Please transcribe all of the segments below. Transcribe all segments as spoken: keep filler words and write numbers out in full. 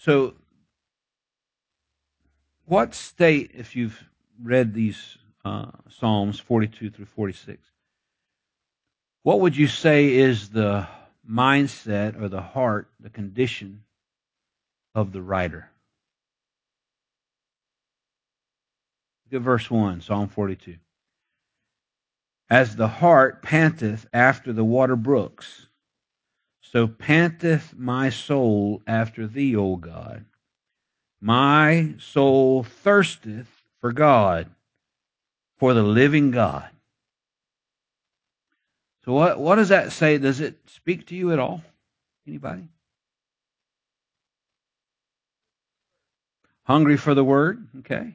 So, what state, if you've read these uh, Psalms forty-two through forty-six, what would you say is the mindset or the heart, the condition of the writer? Look at verse one, Psalm forty-two. As the hart panteth after the water brooks, so panteth my soul after thee, O God. My soul thirsteth for God, for the living God. So what, what does that say? Does it speak to you at all? Anybody? Hungry for the word? Okay.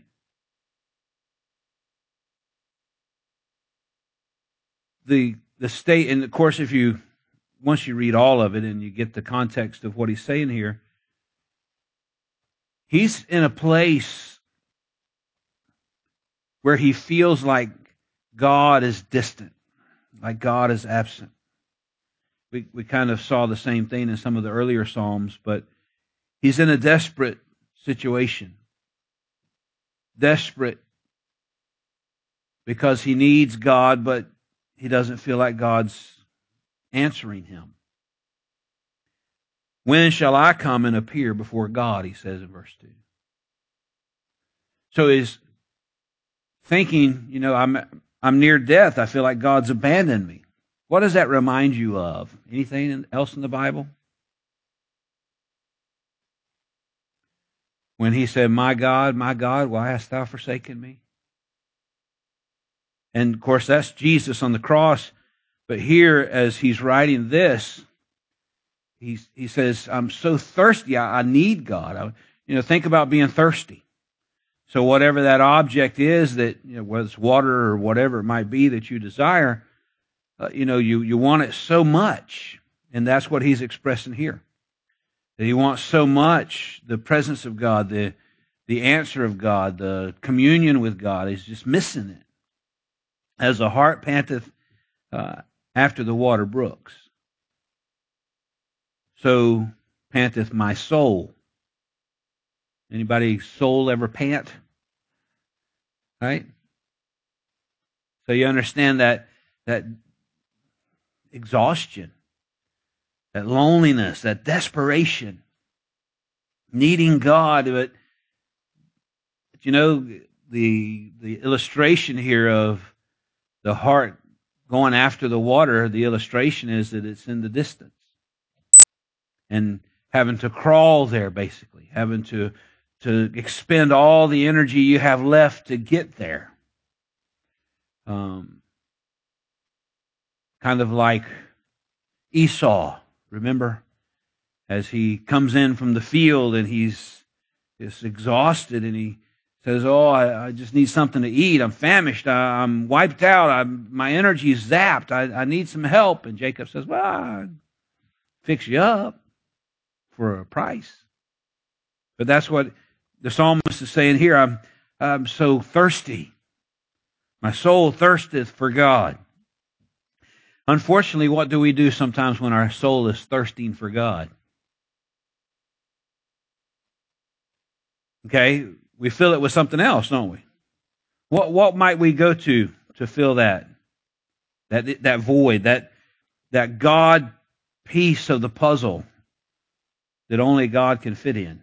The the state, and of course, if you once you read all of it and you get the context of what he's saying here, he's in a place where he feels like God is distant, like God is absent. We we kind of saw the same thing in some of the earlier Psalms, but he's in a desperate situation. Desperate because he needs God, but he doesn't feel like God's answering him. When shall I come and appear before God, he says in verse two. So he's thinking, you know, I'm I'm near death. I feel like God's abandoned me. What does that remind you of? Anything else in the Bible? When he said, my God, my God, why hast thou forsaken me? And of course, that's Jesus on the cross. But here, as he's writing this, he's, he says, I'm so thirsty. I, I need God. I, you know, think about being thirsty. So whatever that object is that, you know, whether it's water or whatever it might be that you desire, uh, you know, you, you want it so much. And that's what he's expressing here. That he wants so much the presence of God, the, the answer of God, the communion with God. He's just missing it. As the hart panteth uh, after the water brooks, so panteth my soul. Anybody soul ever pant? Right? So you understand that that exhaustion, that loneliness, that desperation, needing God. But, but you know, the the illustration here of the heart going after the water, the illustration is that it's in the distance. And having to crawl there, basically, having to to expend all the energy you have left to get there. Um, kind of like Esau, remember? As he comes in from the field and he's just exhausted and he says, oh, I, I just need something to eat. I'm famished. I, I'm wiped out. I'm, my energy is zapped. I, I need some help. And Jacob says, well, I'll fix you up for a price. But that's what the psalmist is saying here. I'm, I'm so thirsty. My soul thirsteth for God. Unfortunately, what do we do sometimes when our soul is thirsting for God? Okay, we fill it with something else, don't we? What what might we go to to fill that that that void, that that God piece of the puzzle that only God can fit in?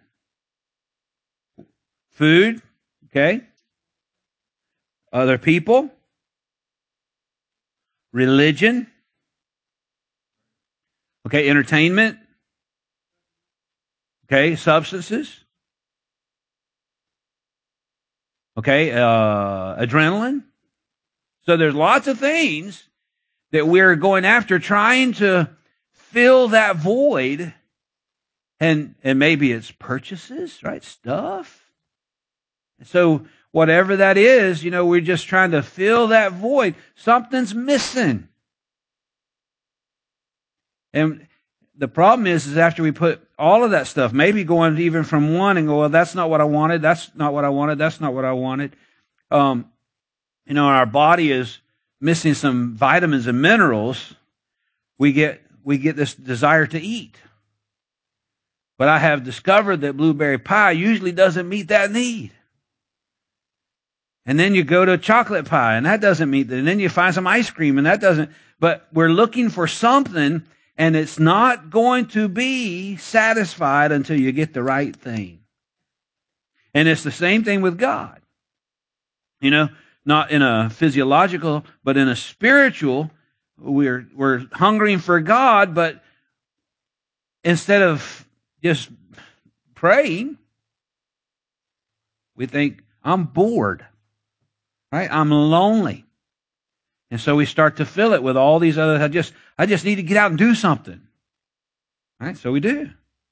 Food, okay? Other people, religion, okay, entertainment, okay, substances, okay, uh, adrenaline. So there's lots of things that we're going after, trying to fill that void. And and maybe it's purchases, right? Stuff. So whatever that is, you know, we're just trying to fill that void. Something's missing. And the problem is, is after we put all of that stuff, maybe going even from one and go, well, that's not what I wanted. That's not what I wanted. That's not what I wanted. Um, you know, our body is missing some vitamins and minerals. We get we get this desire to eat. But I have discovered that blueberry pie usually doesn't meet that need. And then you go to chocolate pie, and that doesn't meet that. And then you find some ice cream, and that doesn't. But we're looking for something, and it's not going to be satisfied until you get the right thing. And it's the same thing with God. You know, not in a physiological, but in a spiritual, we're we're hungering for God, but instead of just praying, we think, I'm bored. Right? I'm lonely. And so we start to fill it with all these other, I just, I just need to get out and do something. Right? So we do.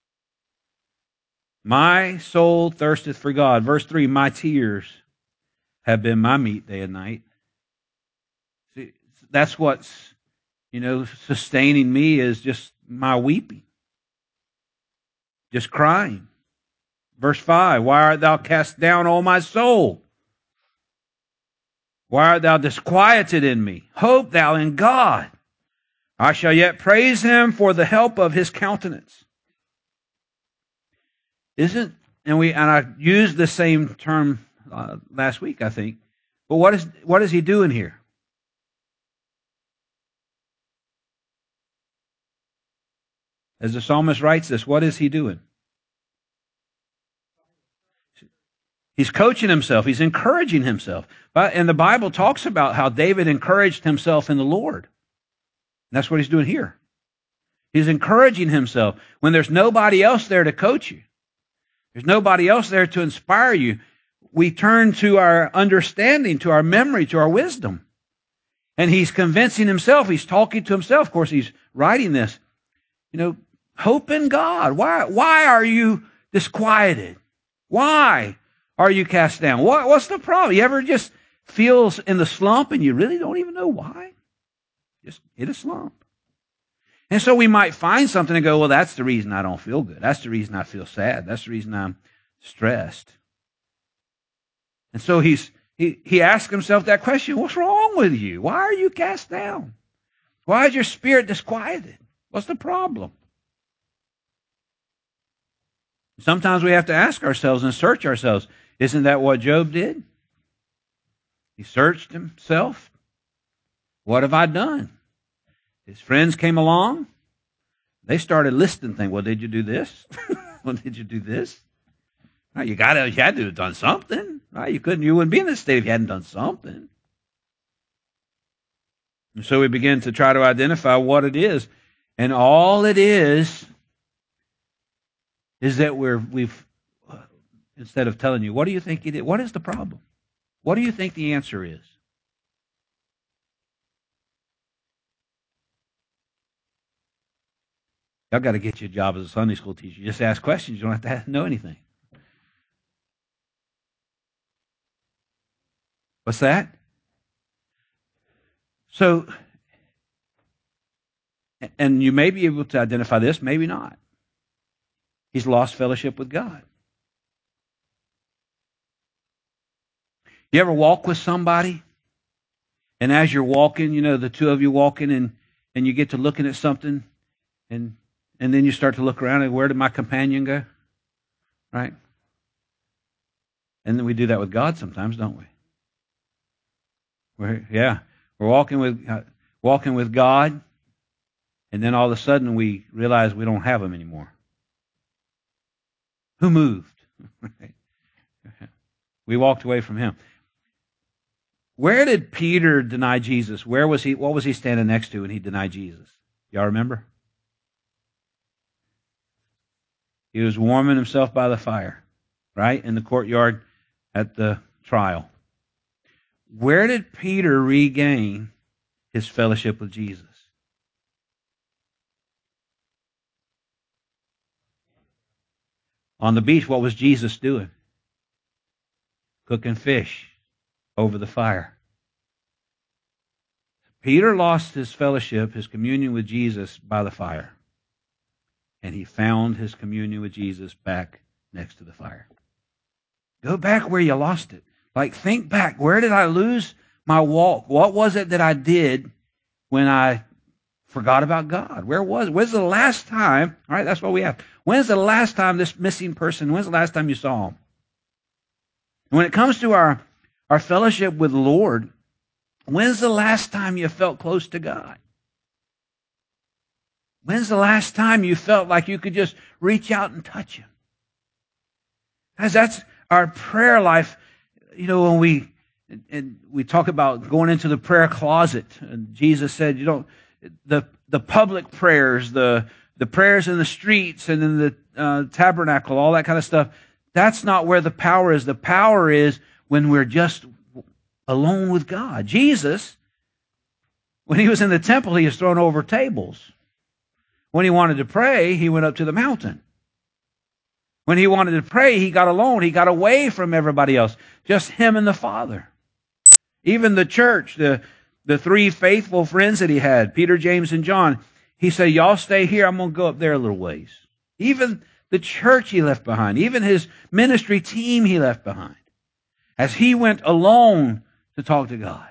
My soul thirsteth for God. Verse three, my tears have been my meat day and night. See, that's what's, you know, sustaining me is just my weeping. Just crying. Verse five, why art thou cast down, O my soul? Why art thou disquieted in me? Hope thou in God. I shall yet praise him for the help of his countenance. Isn't, and we, and I used the same term uh, last week, I think. But what is, what is he doing here? As the psalmist writes this, what is he doing? He's coaching himself. He's encouraging himself. And the Bible talks about how David encouraged himself in the Lord. And that's what he's doing here. He's encouraging himself when there's nobody else there to coach you. There's nobody else there to inspire you. We turn to our understanding, to our memory, to our wisdom. And he's convincing himself. He's talking to himself. Of course, he's writing this. You know, hope in God. Why, why are you disquieted? Why are you cast down? What, what's the problem? You ever just feels in the slump and you really don't even know why? Just hit a slump. And so we might find something and go, well, that's the reason I don't feel good. That's the reason I feel sad. That's the reason I'm stressed. And so he's he, he asks himself that question, what's wrong with you? Why are you cast down? Why is your spirit disquieted? What's the problem? Sometimes we have to ask ourselves and search ourselves. Isn't that what Job did? He searched himself. What have I done? His friends came along. They started listing things. Well, did you do this? Well, did you do this? Well, you got to, you had to have done something. Right? You couldn't, you wouldn't be in this state if you hadn't done something. And so we begin to try to identify what it is. And all it is, is that we're, we've, instead of telling you, what do you think it is? What is the problem? What do you think the answer is? I've got to get you a job as a Sunday school teacher. You just ask questions. You don't have to know anything. What's that? So, and you may be able to identify this, maybe not. He's lost fellowship with God. You ever walk with somebody? And as you're walking, you know, the two of you walking and, and you get to looking at something and and then you start to look around and where did my companion go? Right? And then we do that with God sometimes, don't we? We're, yeah. We're walking with uh, walking with God, and then all of a sudden we realize we don't have him anymore. Who moved? We walked away from him. Where did Peter deny Jesus? Where was he? What was he standing next to when he denied Jesus? Y'all remember? He was warming himself by the fire, right? In the courtyard at the trial. Where did Peter regain his fellowship with Jesus? On the beach, what was Jesus doing? Cooking fish over the fire. Peter lost his fellowship, his communion with Jesus by the fire. And he found his communion with Jesus back next to the fire. Go back where you lost it. Like, think back. Where did I lose my walk? What was it that I did when I forgot about God. Where was, when's the last time, all right, that's what we have. When's the last time this missing person, when's the last time you saw him? And when it comes to our, our fellowship with the Lord, when's the last time you felt close to God? When's the last time you felt like you could just reach out and touch Him? Guys, that's our prayer life. You know, when we and we talk about going into the prayer closet, and Jesus said, you don't the the public prayers, the the prayers in the streets and in the uh, tabernacle, all that kind of stuff. That's not where the power is. The power is when we're just alone with God. Jesus, when He was in the temple, He was thrown over tables. When He wanted to pray, He went up to the mountain. When He wanted to pray, He got alone. He got away from everybody else. Just Him and the Father. Even the church, the, the three faithful friends that He had, Peter, James, and John, He said, y'all stay here. I'm going to go up there a little ways. Even the church He left behind. Even His ministry team He left behind. As He went alone to talk to God.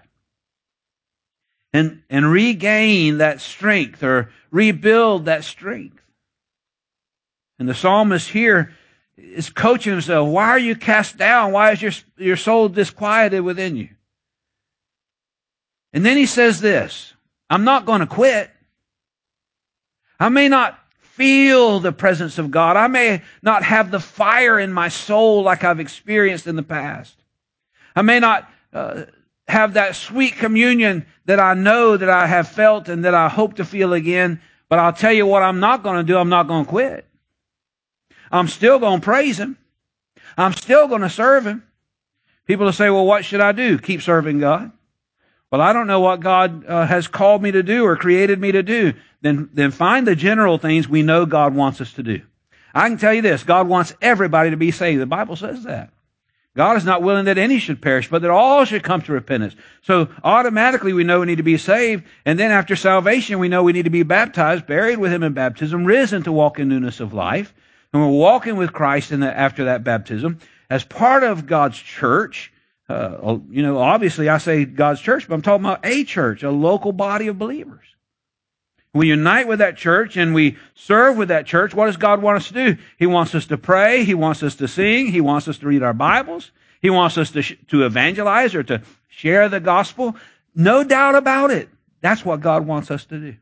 And, and regain that strength, or rebuild that strength. And the psalmist here is coaching himself. Why are you cast down? Why is your, your soul disquieted within you? And then he says this, I'm not going to quit. I may not feel the presence of God. I may not have the fire in my soul like I've experienced in the past. I may not uh, have that sweet communion that I know that I have felt and that I hope to feel again. But I'll tell you what I'm not going to do. I'm not going to quit. I'm still going to praise Him. I'm still going to serve Him. People will say, well, what should I do? Keep serving God. Well, I don't know what God uh, has called me to do or created me to do. Then, then find the general things we know God wants us to do. I can tell you this. God wants everybody to be saved. The Bible says that. God is not willing that any should perish, but that all should come to repentance. So automatically we know we need to be saved. And then after salvation, we know we need to be baptized, buried with Him in baptism, risen to walk in newness of life. And we're walking with Christ in the, after that baptism as part of God's church. Uh, you know, obviously I say God's church, but I'm talking about a church, a local body of believers. We unite with that church and we serve with that church. What does God want us to do? He wants us to pray. He wants us to sing. He wants us to read our Bibles. He wants us to, sh- to evangelize or to share the gospel. No doubt about it. That's what God wants us to do.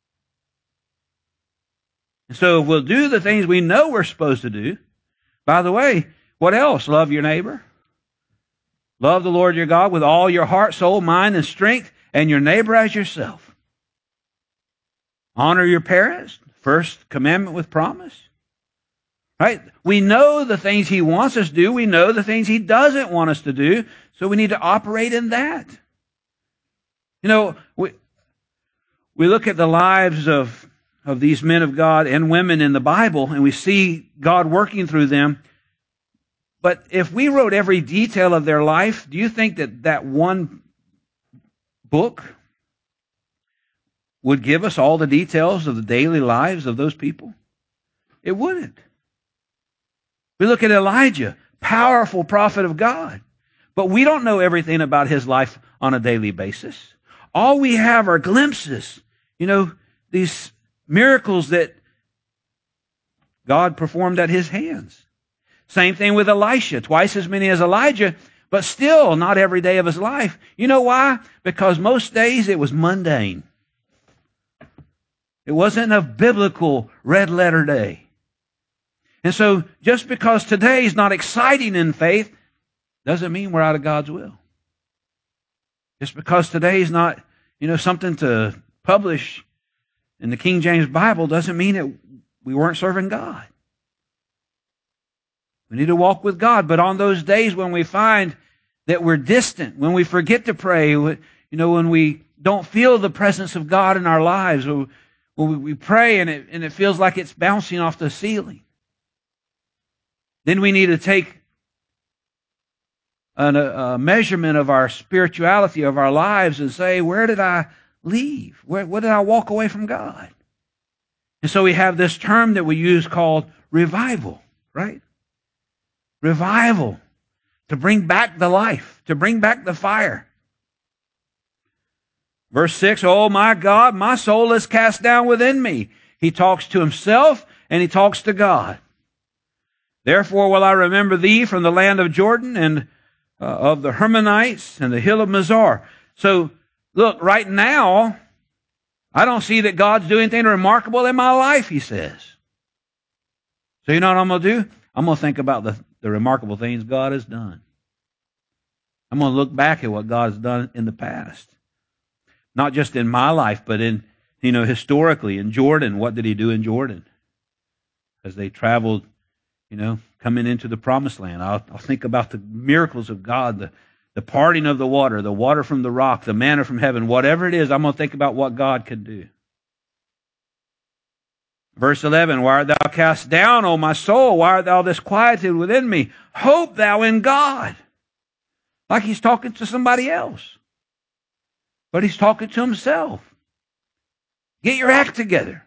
And so if we'll do the things we know we're supposed to do, by the way, what else? Love your neighbor. Love the Lord your God with all your heart, soul, mind, and strength, and your neighbor as yourself. Honor your parents. First commandment with promise. Right? We know the things He wants us to do. We know the things He doesn't want us to do. So we need to operate in that. You know, we, we look at the lives of, of these men of God and women in the Bible, and we see God working through them. But if we wrote every detail of their life, do you think that that one book would give us all the details of the daily lives of those people? It wouldn't. We look at Elijah, powerful prophet of God, but we don't know everything about his life on a daily basis. All we have are glimpses, you know, these miracles that God performed at His hands. Same thing with Elisha, twice as many as Elijah, but still not every day of his life. You know why? Because most days it was mundane. It wasn't a biblical red letter day. And so just because today is not exciting in faith doesn't mean we're out of God's will. Just because today is not, you know, something to publish in the King James Bible doesn't mean that we weren't serving God. We need to walk with God. But on those days when we find that we're distant, when we forget to pray, you know, when we don't feel the presence of God in our lives, when we pray and it, and it feels like it's bouncing off the ceiling, then we need to take an, a, a measurement of our spirituality, of our lives, and say, where did I leave? Where, where did I walk away from God? And so we have this term that we use called revival, right? Revival. To bring back the life, to bring back the fire. Verse six, oh my God, my soul is cast down within me. He talks to himself and he talks to God. Therefore will I remember thee from the land of Jordan and uh, of the Hermonites and the hill of Mizar. So, look, right now, I don't see that God's doing anything remarkable in my life, he says. So you know what I'm going to do? I'm going to think about the, the remarkable things God has done. I'm going to look back at what God has done in the past. Not just in my life, but in, you know, historically in Jordan. What did he do in Jordan? As they traveled, you know, coming into the promised land. I'll, I'll think about the miracles of God, the, the parting of the water, the water from the rock, the manna from heaven. Whatever it is, I'm going to think about what God can do. Verse eleven, why art thou cast down, O my soul? Why art thou disquieted within me? Hope thou in God. Like he's talking to somebody else. But he's talking to himself. Get your act together.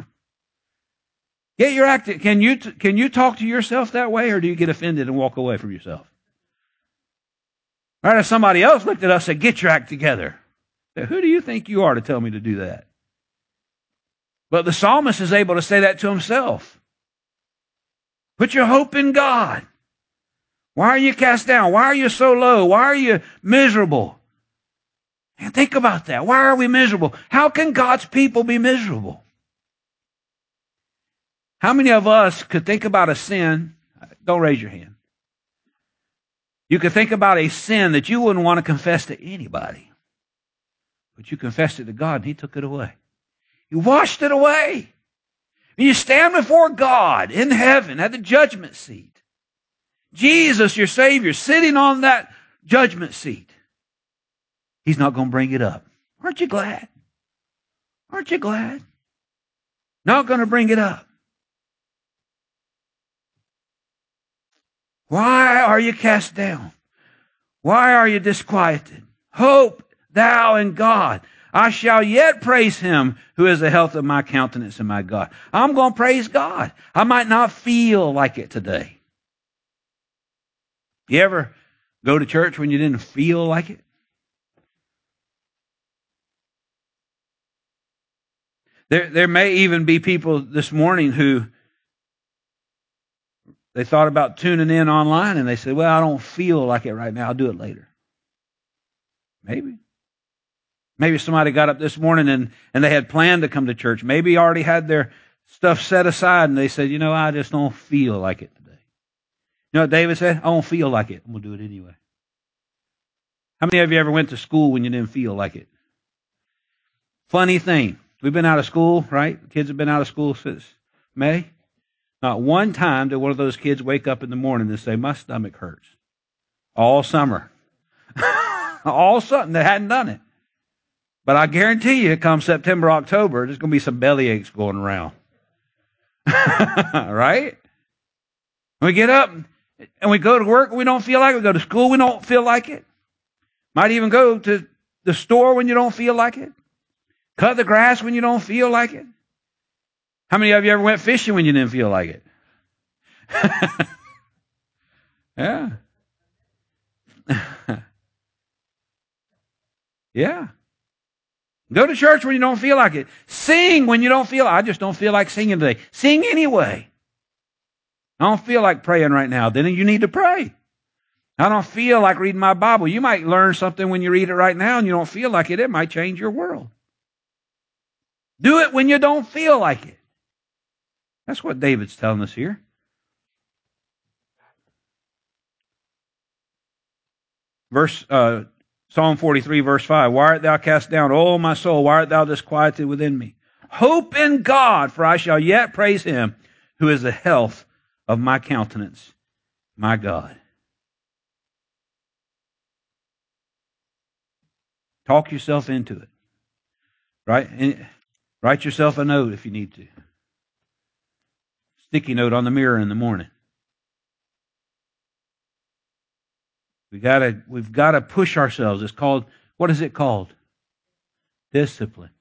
Get your act together. Can you, can you talk to yourself that way, or do you get offended and walk away from yourself? Right? If somebody else looked at us and said, get your act together. Who do you think you are to tell me to do that? But the psalmist is able to say that to himself. Put your hope in God. Why are you cast down? Why are you so low? Why are you miserable? And think about that. Why are we miserable? How can God's people be miserable? How many of us could think about a sin? Don't raise your hand. You could think about a sin that you wouldn't want to confess to anybody. But you confessed it to God and he took it away. He washed it away. And you stand before God in heaven at the judgment seat. Jesus, your Savior, sitting on that judgment seat. He's not going to bring it up. Aren't you glad? Aren't you glad? Not going to bring it up. Why are you cast down? Why are you disquieted? Hope thou in God. I shall yet praise him who is the health of my countenance and my God. I'm going to praise God. I might not feel like it today. You ever go to church when you didn't feel like it? There, there may even be people this morning who they thought about tuning in online and they said, well, I don't feel like it right now. I'll do it later. Maybe. Maybe somebody got up this morning and, and they had planned to come to church. Maybe already had their stuff set aside and they said, you know, I just don't feel like it today. You know what David said? I don't feel like it. I'm going to do it anyway. How many of you ever went to school when you didn't feel like it? Funny thing. We've been out of school, right? Kids have been out of school since May. Not one time did one of those kids wake up in the morning and say, my stomach hurts. All summer. All summer. They hadn't done it. But I guarantee you, come September, October, there's going to be some belly aches going around. Right? We get up and we go to work, we don't feel like it. We go to school, we don't feel like it. Might even go to the store when you don't feel like it. Cut the grass when you don't feel like it. How many of you ever went fishing when you didn't feel like it? Yeah. Yeah. Go to church when you don't feel like it. Sing when you don't feel like it. I just don't feel like singing today. Sing anyway. I don't feel like praying right now. Then you need to pray. I don't feel like reading my Bible. You might learn something when you read it right now and you don't feel like it. It might change your world. Do it when you don't feel like it. That's what David's telling us here. Verse uh, Psalm forty-three, verse five. Why art thou cast down, O my soul? Why art thou disquieted within me? Hope in God, for I shall yet praise him who is the health of my countenance, my God. Talk yourself into it. Right? And write yourself a note if you need to. Sticky note on the mirror in the morning. We gotta, we've got to push ourselves. It's called, what is it called? Discipline.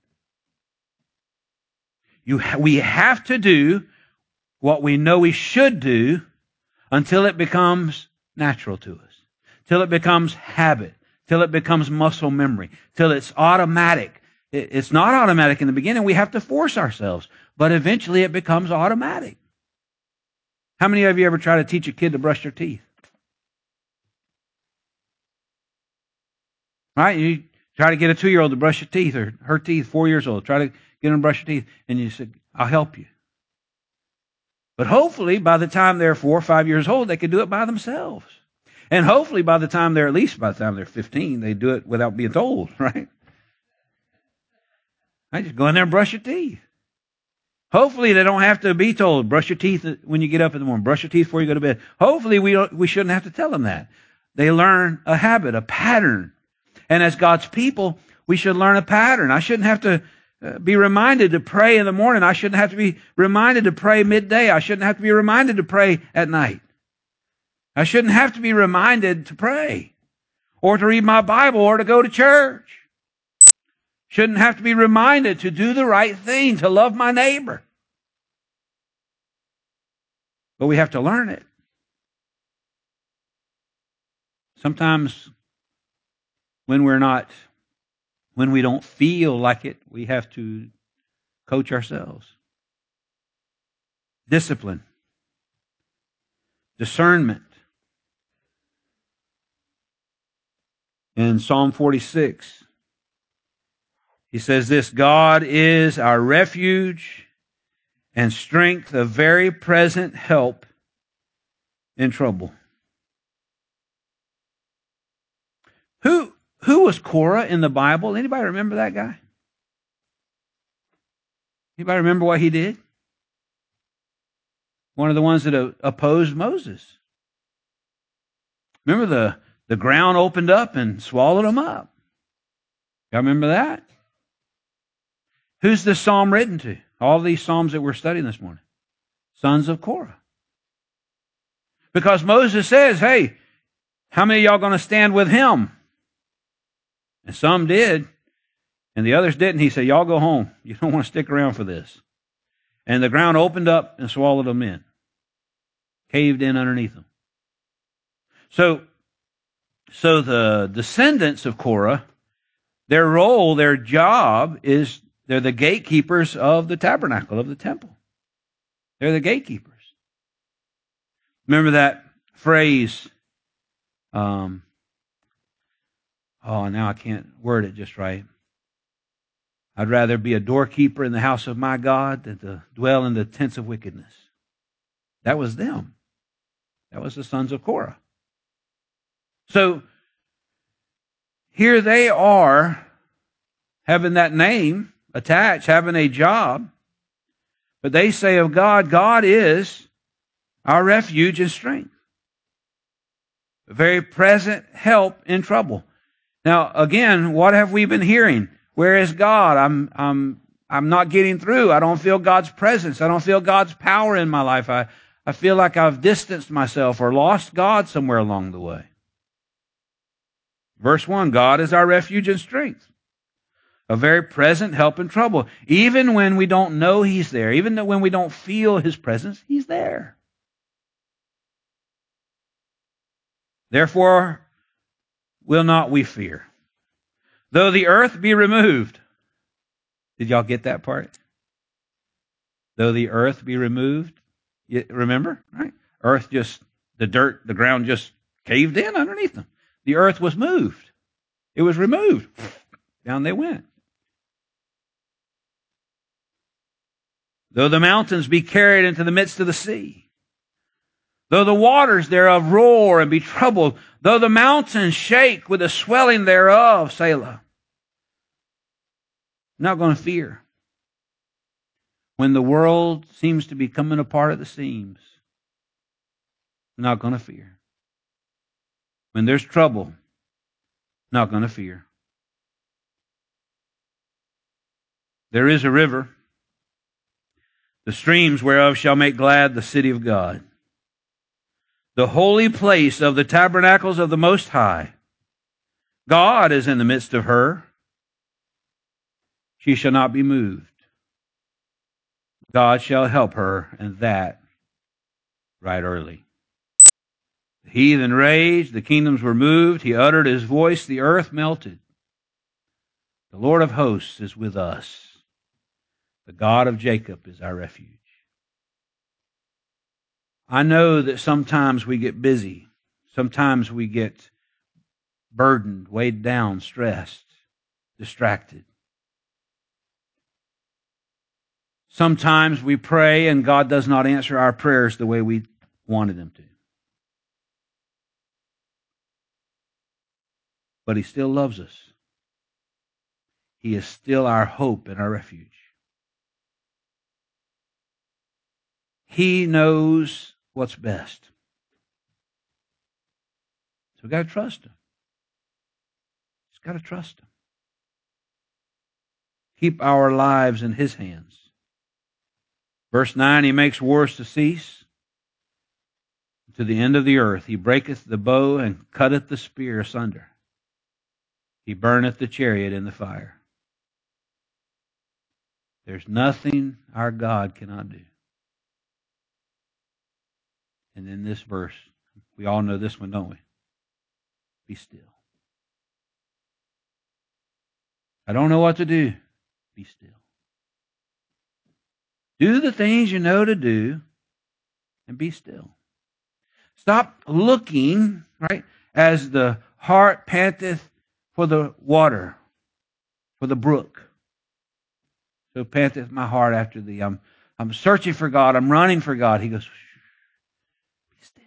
You ha- we have to do what we know we should do until it becomes natural to us. Till it becomes habit. till it becomes muscle memory, till it's automatic. It's not automatic in the beginning. We have to force ourselves, but eventually it becomes automatic. How many of you ever try to teach a kid to brush their teeth? Right? You try to get a two-year-old to brush your teeth, or her teeth, four years old. Try to get them to brush your teeth, and you said, I'll help you. But hopefully, by the time they're four or five years old, they can do it by themselves. And hopefully, by the time they're, at least by the time they're fifteen, they do it without being told, right? I just go in there and brush your teeth. Hopefully, they don't have to be told, brush your teeth when you get up in the morning, brush your teeth before you go to bed. Hopefully, we don't, we shouldn't have to tell them that. They learn a habit, a pattern. And as God's people, we should learn a pattern. I shouldn't have to uh, be reminded to pray in the morning. I shouldn't have to be reminded to pray midday. I shouldn't have to be reminded to pray at night. I shouldn't have to be reminded to pray or to read my Bible or to go to church. Shouldn't have to be reminded to do the right thing, to love my neighbor. But we have to learn it. Sometimes when we're not, when we don't feel like it, we have to coach ourselves. Discipline. Discernment. In Psalm forty-six, he says this, God is our refuge and strength, a very present help in trouble. Who, who was Korah in the Bible? Anybody remember that guy? Anybody remember what he did? One of the ones that opposed Moses. Remember the, the ground opened up and swallowed him up. Y'all remember that? Who's this psalm written to? All these psalms that we're studying this morning. Sons of Korah. Because Moses says, hey, how many of y'all going to stand with him? And some did, and the others didn't. He said, y'all go home. You don't want to stick around for this. And the ground opened up and swallowed them in. Caved in underneath them. So, so the descendants of Korah, their role, their job is they're the gatekeepers of the tabernacle, of the temple. They're the gatekeepers. Remember that phrase, um, oh, now I can't word it just right. I'd rather be a doorkeeper in the house of my God than to dwell in the tents of wickedness. That was them. That was the sons of Korah. So, here they are, having that name attached, having a job, but they say of God, God is our refuge and strength. A very present help in trouble. Now, again, what have we been hearing? Where is God? I'm, I'm, I'm not getting through. I don't feel God's presence. I don't feel God's power in my life. I, I feel like I've distanced myself or lost God somewhere along the way. Verse one, God is our refuge and strength. A very present help in trouble. Even when we don't know He's there, even when we don't feel His presence, He's there. Therefore, will not we fear. Though the earth be removed. Did y'all get that part? Though the earth be removed. You remember? Right? Earth just, the dirt, the ground just caved in underneath them. The earth was moved. It was removed. Down they went. Though the mountains be carried into the midst of the sea. Though the waters thereof roar and be troubled. Though the mountains shake with the swelling thereof. Selah. I'm not going to fear. When the world seems to be coming apart at the seams. I'm not going to fear. When there's trouble. I'm not going to fear. There is a river. The streams whereof shall make glad the city of God. The holy place of the tabernacles of the Most High. God is in the midst of her. She shall not be moved. God shall help her, and that right early. The heathen raged, the kingdoms were moved. He uttered his voice, the earth melted. The Lord of hosts is with us. The God of Jacob is our refuge. I know that sometimes we get busy. Sometimes we get burdened, weighed down, stressed, distracted. Sometimes we pray and God does not answer our prayers the way we wanted Him to. But He still loves us. He is still our hope and our refuge. He knows what's best. So we've got to trust Him. Just got to trust Him. Keep our lives in His hands. Verse nine, He makes wars to cease. To the end of the earth, He breaketh the bow and cutteth the spear asunder. He burneth the chariot in the fire. There's nothing our God cannot do. And in this verse, we all know this one, don't we? Be still. I don't know what to do. Be still. Do the things you know to do and be still. Stop looking, right, as the hart panteth for the water, for the brook. So panteth my heart after thee. I'm, I'm searching for God. I'm running for God. He goes, be still.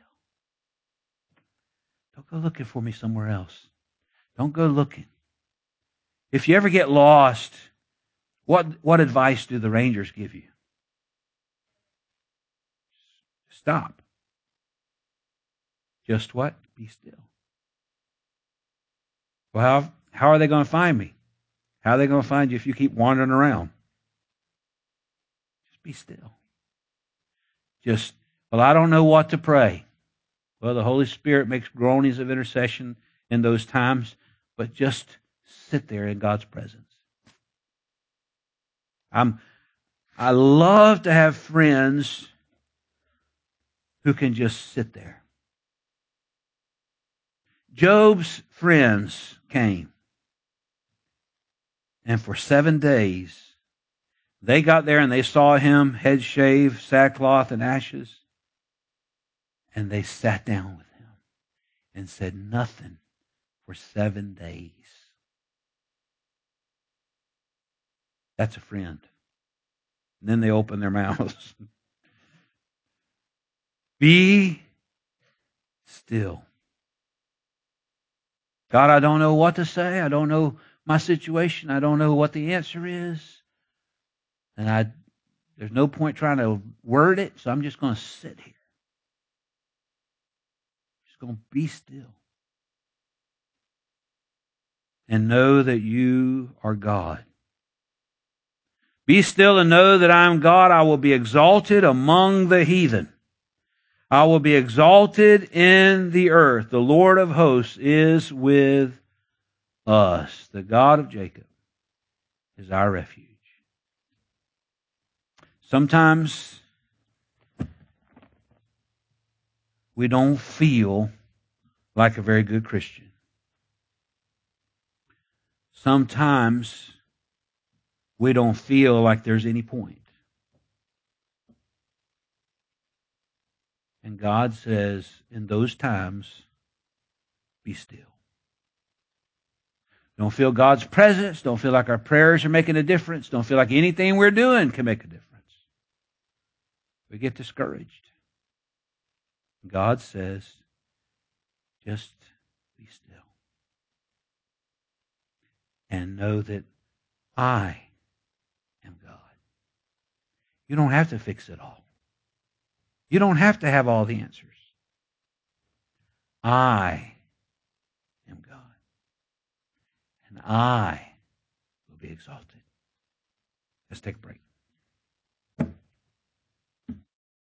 Don't go looking for me somewhere else. Don't go looking. If you ever get lost, what, what advice do the rangers give you? Stop. Just what? Be still. Well, how, how are they going to find me? How are they going to find you if you keep wandering around? Just be still. Just, well, I don't know what to pray. Well, the Holy Spirit makes groanings of intercession in those times, but just sit there in God's presence. I'm, I love to have friends who can just sit there. Job's friends came, and for seven days, they got there and they saw him, head shaved, sackcloth and ashes, and they sat down with him and said nothing for seven days. That's a friend. And then they open their mouths. Be still. God, I don't know what to say. I don't know my situation. I don't know what the answer is. And I, there's no point trying to word it, so I'm just going to sit here. Just going to be still. And know that you are God. Be still and know that I am God. I will be exalted among the heathen. I will be exalted in the earth. The Lord of hosts is with us. The God of Jacob is our refuge. Sometimes we don't feel like a very good Christian. Sometimes we don't feel like there's any point. And God says, in those times, be still. Don't feel God's presence. Don't feel like our prayers are making a difference. Don't feel like anything we're doing can make a difference. We get discouraged. God says, just be still. And know that I am God. You don't have to fix it all. You don't have to have all the answers. I am God. And I will be exalted. Let's take a break.